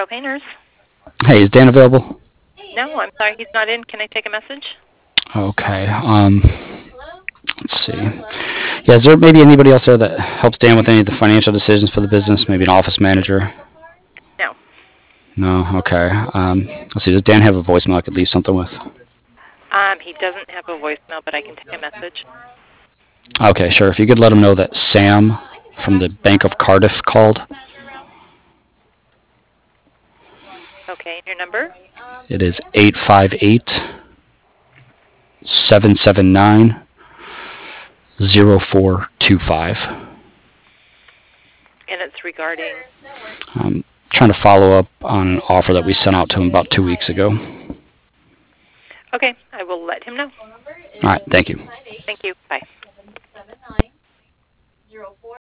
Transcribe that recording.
Pro Painters. Hey, is Dan available? No, I'm sorry, he's not in. Can I take a message? Okay. Let's see. Yeah, is there maybe anybody else there that helps Dan with any of the financial decisions for the business? Maybe an office manager? No. No. Okay. Let's see. Does Dan have a voicemail I could leave something with? He doesn't have a voicemail, but I can take a message. Okay, sure. If you could let him know that Sam from the Bank of Cardiff called. Okay, and your number? It is 858-779-0425. And it's regarding... I'm trying to follow up on an offer that we sent out to him about 2 weeks ago. Okay, I will let him know. All right, thank you. Thank you. Bye.